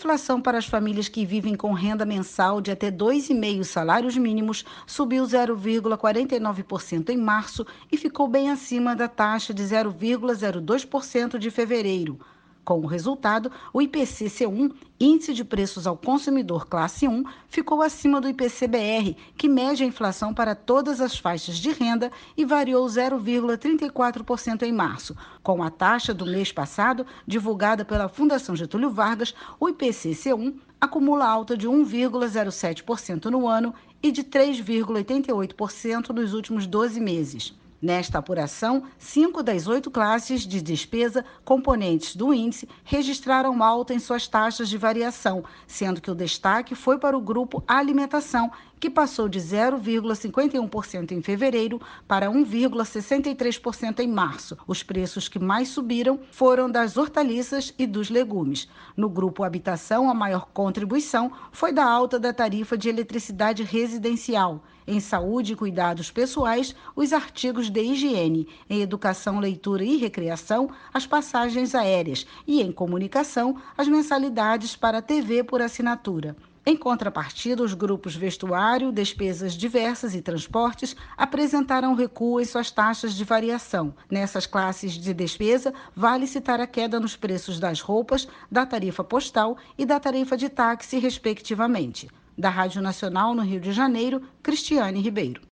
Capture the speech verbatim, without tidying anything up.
inflação para as famílias que vivem com renda mensal de até dois vírgula cinco salários mínimos subiu zero vírgula quarenta e nove por cento em março e ficou bem acima da taxa de zero vírgula zero dois por cento de fevereiro. Com o resultado, o I P C C um, Índice de Preços ao Consumidor Classe um, ficou acima do I P C B R, que mede a inflação para todas as faixas de renda e variou zero vírgula trinta e quatro por cento em março. Com a taxa do mês passado, divulgada pela Fundação Getúlio Vargas, o I P C C um acumula alta de um vírgula zero sete por cento no ano e de três vírgula oitenta e oito por cento nos últimos doze meses. Nesta apuração, cinco das oito classes de despesa componentes do índice registraram alta em suas taxas de variação, sendo que o destaque foi para o grupo alimentação, que passou de zero vírgula cinquenta e um por cento em fevereiro para um vírgula sessenta e três por cento em março. Os preços que mais subiram foram das hortaliças e dos legumes. No grupo habitação, a maior contribuição foi da alta da tarifa de eletricidade residencial. Em saúde e cuidados pessoais, os artigos de higiene. Em educação, leitura e recreação, as passagens aéreas. E em comunicação, as mensalidades para a T V por assinatura. Em contrapartida, os grupos vestuário, despesas diversas e transportes apresentaram recuo em suas taxas de variação. Nessas classes de despesa, vale citar a queda nos preços das roupas, da tarifa postal e da tarifa de táxi, respectivamente. Da Rádio Nacional, no Rio de Janeiro, Cristiane Ribeiro.